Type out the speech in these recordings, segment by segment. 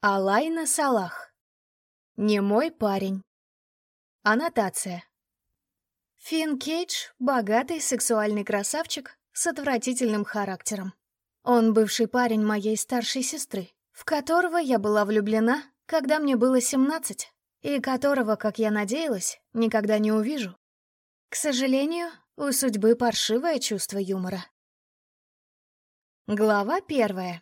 Алайна Салах. Не мой парень. Аннотация. Финн Кейдж — богатый сексуальный красавчик с отвратительным характером. Он бывший парень моей старшей сестры, в которого я была влюблена, когда мне было 17, и которого, как я надеялась, никогда не увижу. К сожалению, у судьбы паршивое чувство юмора. Глава 1.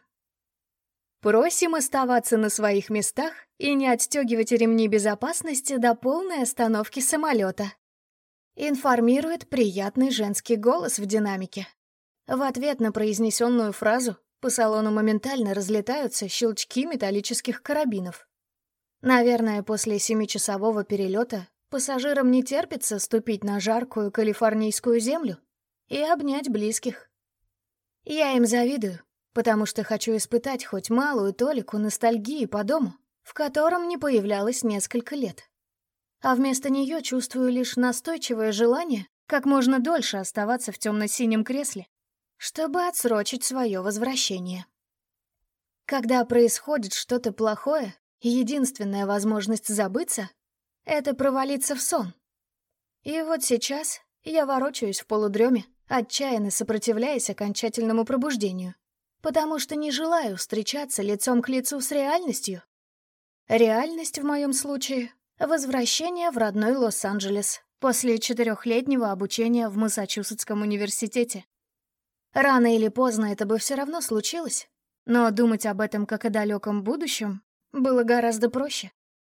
Просим оставаться на своих местах и не отстегивать ремни безопасности до полной остановки самолета. Информирует приятный женский голос в динамике. В ответ на произнесенную фразу по салону моментально разлетаются щелчки металлических карабинов. Наверное, после 7-часового перелета пассажирам не терпится ступить на жаркую калифорнийскую землю и обнять близких. Я им завидую, потому что хочу испытать хоть малую толику ностальгии по дому, в котором не появлялась несколько лет. А вместо нее чувствую лишь настойчивое желание как можно дольше оставаться в темно-синем кресле, чтобы отсрочить свое возвращение. Когда происходит что-то плохое, единственная возможность забыться — это провалиться в сон. И вот сейчас я ворочаюсь в полудреме, отчаянно сопротивляясь окончательному пробуждению, потому что не желаю встречаться лицом к лицу с реальностью. Реальность в моем случае — возвращение в родной Лос-Анджелес после 4-летнего обучения в Массачусетском университете. Рано или поздно это бы все равно случилось, но думать об этом как о далеком будущем было гораздо проще.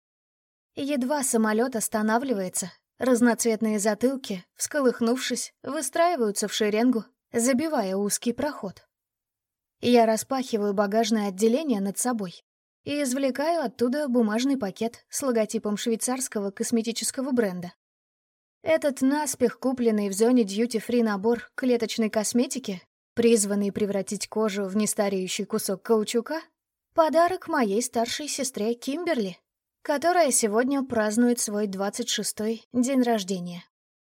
Едва самолет останавливается, разноцветные затылки, всколыхнувшись, выстраиваются в шеренгу, забивая узкий проход. Я распахиваю багажное отделение над собой и извлекаю оттуда бумажный пакет с логотипом швейцарского косметического бренда. Этот наспех купленный в зоне дьюти-фри набор клеточной косметики, призванный превратить кожу в нестареющий кусок каучука, подарок моей старшей сестре Кимберли, которая сегодня празднует свой 26-й день рождения.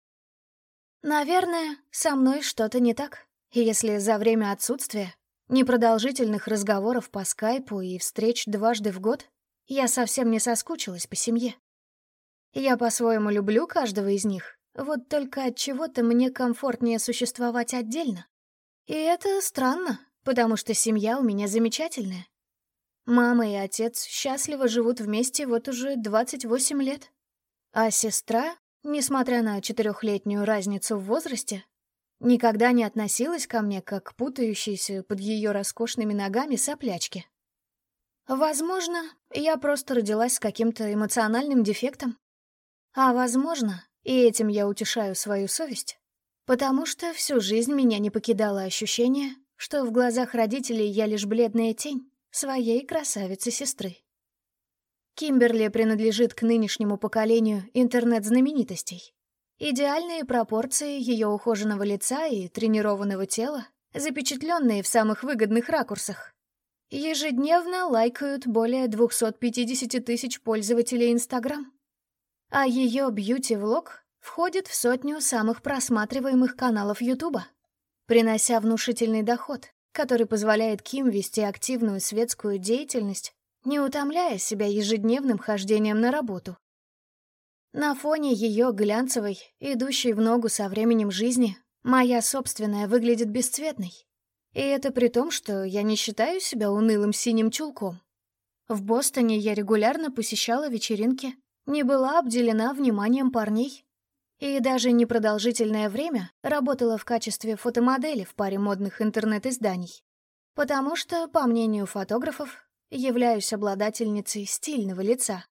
Наверное, со мной что-то не так, если за время отсутствия, непродолжительных разговоров по скайпу и встреч дважды в год, я совсем не соскучилась по семье. Я по-своему люблю каждого из них, вот только от чего-то мне комфортнее существовать отдельно. И это странно, потому что семья у меня замечательная. Мама и отец счастливо живут вместе вот уже 28 лет. А сестра, несмотря на 4-летнюю разницу в возрасте, никогда не относилась ко мне как к путающейся под ее роскошными ногами соплячке. Возможно, я просто родилась с каким-то эмоциональным дефектом. А возможно, и этим я утешаю свою совесть, потому что всю жизнь меня не покидало ощущение, что в глазах родителей я лишь бледная тень своей красавицы-сестры. Кимберли принадлежит к нынешнему поколению интернет-знаменитостей. Идеальные пропорции ее ухоженного лица и тренированного тела, запечатленные в самых выгодных ракурсах, ежедневно лайкают более 250 тысяч пользователей Instagram. А ее бьюти-влог входит в 100 самых просматриваемых каналов Ютуба, принося внушительный доход, который позволяет Ким вести активную светскую деятельность, не утомляя себя ежедневным хождением на работу. На фоне ее глянцевой, идущей в ногу со временем жизни, моя собственная выглядит бесцветной. И это при том, что я не считаю себя унылым синим чулком. В Бостоне я регулярно посещала вечеринки, не была обделена вниманием парней и даже непродолжительное время работала в качестве фотомодели в паре модных интернет-изданий, потому что, по мнению фотографов, являюсь обладательницей стильного лица.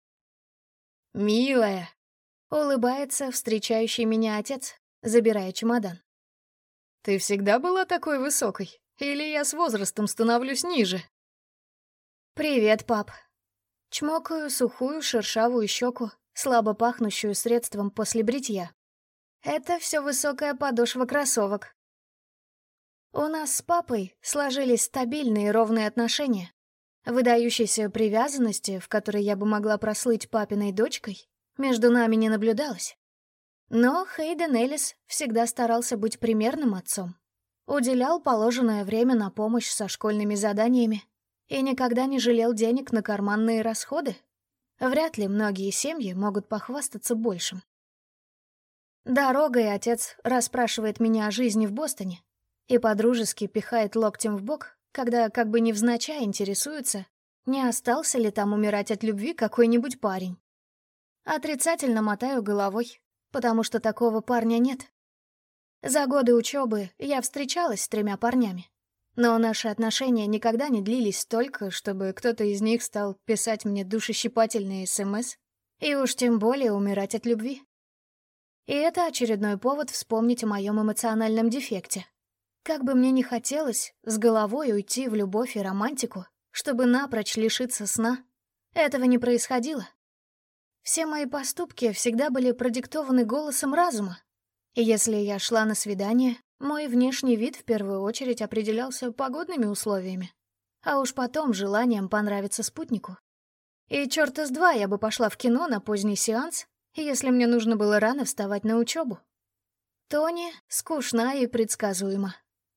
«Милая!» — улыбается встречающий меня отец, забирая чемодан. «Ты всегда была такой высокой? Или я с возрастом становлюсь ниже?» «Привет, пап!» Чмокаю сухую шершавую щеку, слабо пахнущую средством после бритья. Это все высокая подошва кроссовок. У нас с папой сложились стабильные ровные отношения. Выдающейся привязанности, в которой я бы могла прослыть папиной дочкой, между нами не наблюдалось. Но Хейден Эллис всегда старался быть примерным отцом. Уделял положенное время на помощь со школьными заданиями И никогда не жалел денег на карманные расходы. Вряд ли многие семьи могут похвастаться большим. Дорогой отец расспрашивает меня о жизни в Бостоне и подружески пихает локтем в бок, когда как бы невзначай интересуется, не остался ли там умирать от любви какой-нибудь парень. Отрицательно мотаю головой, потому что такого парня нет. За годы учебы я встречалась с 3 парнями, но наши отношения никогда не длились столько, чтобы кто-то из них стал писать мне душещипательные СМС, и уж тем более умирать от любви. И это очередной повод вспомнить о моем эмоциональном дефекте. Как бы мне ни хотелось с головой уйти в любовь и романтику, чтобы напрочь лишиться сна, этого не происходило. Все мои поступки всегда были продиктованы голосом разума. И если я шла на свидание, мой внешний вид в первую очередь определялся погодными условиями, а уж потом желанием понравиться спутнику. И чёрта с два я бы пошла в кино на поздний сеанс, если мне нужно было рано вставать на учебу. Тони скучна и предсказуема.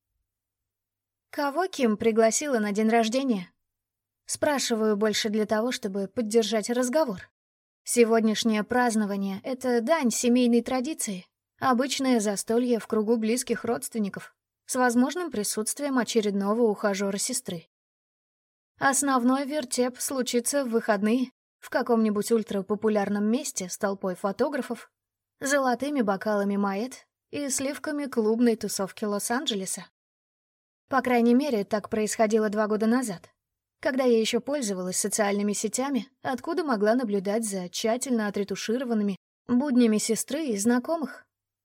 Кого Ким пригласила на день рождения? Спрашиваю больше для того, чтобы поддержать разговор. Сегодняшнее празднование — это дань семейной традиции, обычное застолье в кругу близких родственников с возможным присутствием очередного ухажера сестры. Основной вертеп случится в выходные в каком-нибудь ультрапопулярном месте с толпой фотографов, золотыми бокалами моэт и сливками клубной тусовки Лос-Анджелеса. По крайней мере, так происходило 2 года назад, когда я еще пользовалась социальными сетями, откуда могла наблюдать за тщательно отретушированными буднями сестры и знакомых.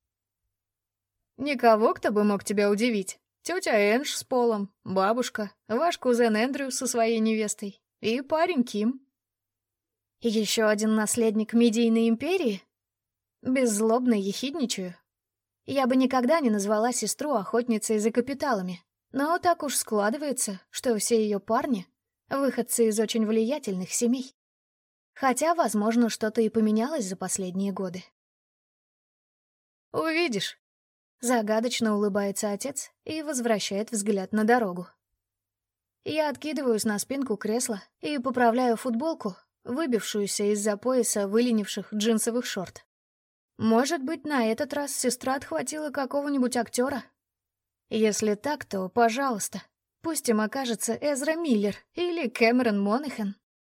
«Никого, кто бы мог тебя удивить. Тетя Эндж с Полом, бабушка, ваш кузен Эндрю со своей невестой и парень Ким». Еще один наследник медийной империи? Беззлобно ехидничаю. Я бы никогда не назвала сестру охотницей за капиталами, но так уж складывается, что все ее парни — выходцы из очень влиятельных семей. Хотя, возможно, что-то и поменялось за последние годы. «Увидишь», — загадочно улыбается отец и возвращает взгляд на дорогу. Я откидываюсь на спинку кресла и поправляю футболку, выбившуюся из-за пояса выленивших джинсовых шорт. Может быть, на этот раз сестра отхватила какого-нибудь актера? Если так, то, пожалуйста, пусть им окажется Эзра Миллер или Кэмерон Монахэн.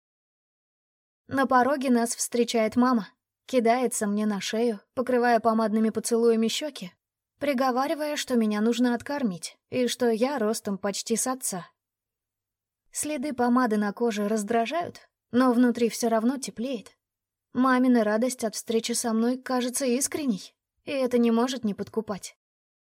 На пороге нас встречает мама, кидается мне на шею, покрывая помадными поцелуями щеки, приговаривая, что меня нужно откормить и что я ростом почти с отца. Следы помады на коже раздражают, но внутри все равно теплеет. Мамина радость от встречи со мной кажется искренней, и это не может не подкупать.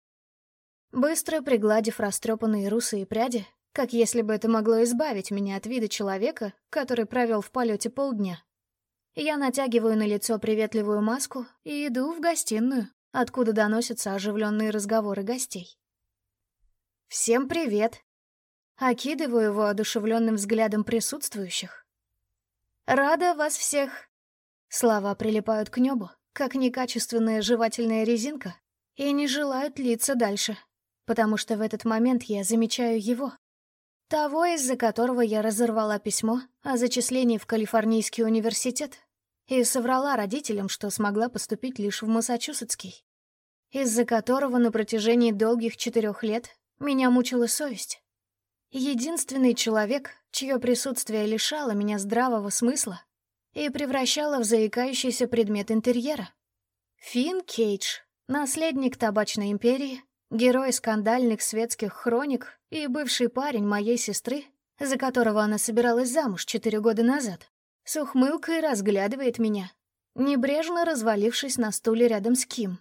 Быстро пригладив растрепанные русые пряди, как если бы это могло избавить меня от вида человека, который провел в полете полдня, я натягиваю на лицо приветливую маску и иду в гостиную, откуда доносятся оживленные разговоры гостей. «Всем привет!» Окидываю воодушевленным взглядом присутствующих. «Рада вас всех!» Слова прилипают к небу, как некачественная жевательная резинка, и не желают литься дальше, потому что в этот момент я замечаю его. Того, из-за которого я разорвала письмо о зачислении в Калифорнийский университет и соврала родителям, что смогла поступить лишь в Массачусетский. Из-за которого на протяжении долгих 4 лет меня мучила совесть. Единственный человек, чье присутствие лишало меня здравого смысла и превращало в заикающийся предмет интерьера. Финн Кейдж, наследник табачной империи, герой скандальных светских хроник и бывший парень моей сестры, за которого она собиралась замуж 4 года назад, с ухмылкой разглядывает меня, небрежно развалившись на стуле рядом с Ким.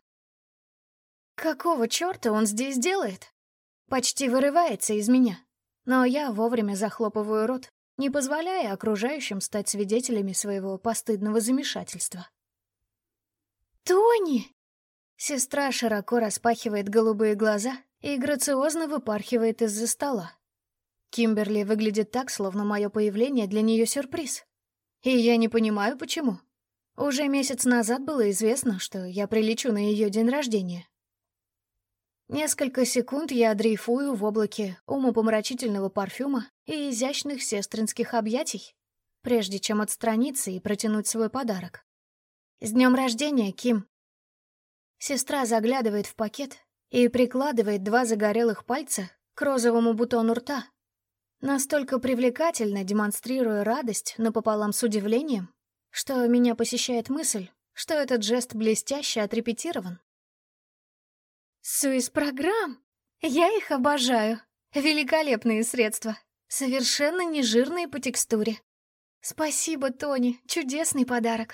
Какого черта он здесь делает? Почти вырывается из меня. Но я вовремя захлопываю рот, не позволяя окружающим стать свидетелями своего постыдного замешательства. «Тони!» Сестра широко распахивает голубые глаза и грациозно выпархивает из-за стола. Кимберли выглядит так, словно мое появление для нее сюрприз. И я не понимаю, почему. Уже месяц назад было известно, что я прилечу на ее день рождения. Несколько секунд я дрейфую в облаке умопомрачительного парфюма и изящных сестринских объятий, прежде чем отстраниться и протянуть свой подарок. «С днем рождения, Ким!» Сестра заглядывает в пакет и прикладывает 2 загорелых пальца к розовому бутону рта, настолько привлекательно демонстрируя радость напополам с удивлением, что меня посещает мысль, что этот жест блестяще отрепетирован. «Суис-программ! Я их обожаю! Великолепные средства! Совершенно не жирные по текстуре! Спасибо, Тони, чудесный подарок!»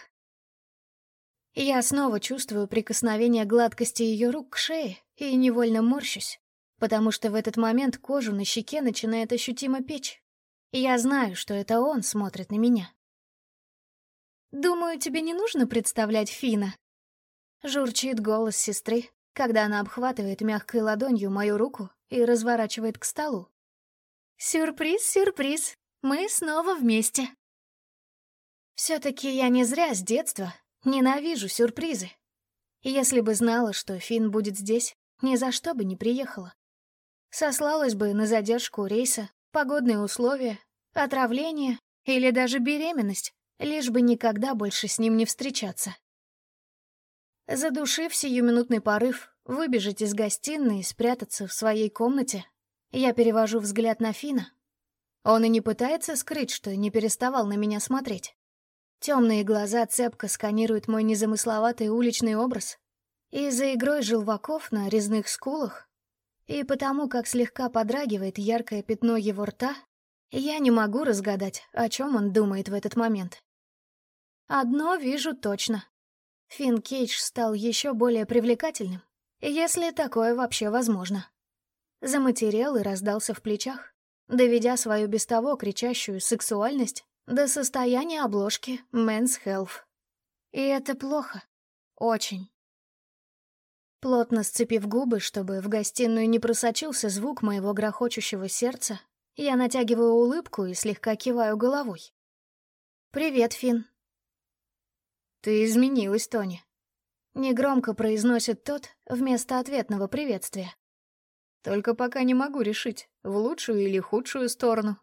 Я снова чувствую прикосновение гладкости ее рук к шее и невольно морщусь, потому что в этот момент кожу на щеке начинает ощутимо печь. И я знаю, что это он смотрит на меня. «Думаю, тебе не нужно представлять Фина», — журчит голос сестры, когда она обхватывает мягкой ладонью мою руку и разворачивает к столу. «Сюрприз, сюрприз, мы снова вместе». Все-таки я не зря с детства ненавижу сюрпризы. Если бы знала, что Фин будет здесь, ни за что бы не приехала. Сослалась бы на задержку рейса, погодные условия, отравление или даже беременность, лишь бы никогда больше с ним не встречаться. Задушив сиюминутный порыв выбежать из гостиной и спрятаться в своей комнате, я перевожу взгляд на Фина. Он и не пытается скрыть, что не переставал на меня смотреть. Темные глаза цепко сканируют мой незамысловатый уличный образ, и за игрой желваков на резных скулах, и потому, как слегка подрагивает яркое пятно его рта, я не могу разгадать, о чем он думает в этот момент. Одно вижу точно. Финн Кейдж стал еще более привлекательным, если такое вообще возможно. Заматерел и раздался в плечах, доведя свою без того кричащую сексуальность до состояния обложки Men's Health. И это плохо. Очень. Плотно сцепив губы, чтобы в гостиную не просочился звук моего грохочущего сердца, я натягиваю улыбку и слегка киваю головой. «Привет, Финн». «Ты изменилась, Тони», — негромко произносит тот вместо ответного приветствия. «Только пока не могу решить, в лучшую или худшую сторону».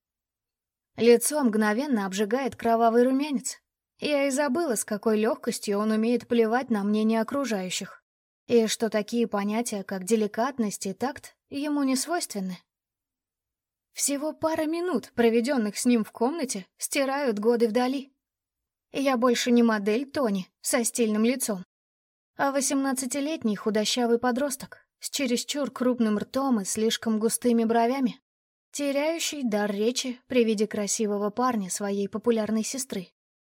Лицо мгновенно обжигает кровавый румянец. Я и забыла, с какой легкостью он умеет плевать на мнение окружающих, и что такие понятия, как деликатность и такт, ему не свойственны. Всего пара минут, проведенных с ним в комнате, стирают годы вдали. Я больше не модель Тони со стильным лицом, а 18-летний худощавый подросток с чересчур крупным ртом и слишком густыми бровями, теряющий дар речи при виде красивого парня своей популярной сестры.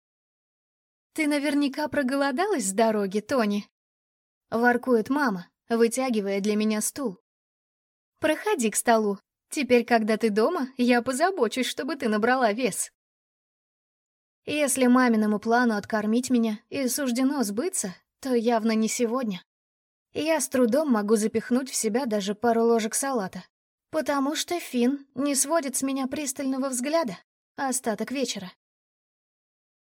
«Ты наверняка проголодалась с дороги, Тони?» — воркует мама, вытягивая для меня стул. «Проходи к столу. Теперь, когда ты дома, я позабочусь, чтобы ты набрала вес». Если маминому плану откормить меня и суждено сбыться, то явно не сегодня. Я с трудом могу запихнуть в себя даже пару ложек салата, потому что Финн не сводит с меня пристального взгляда остаток вечера.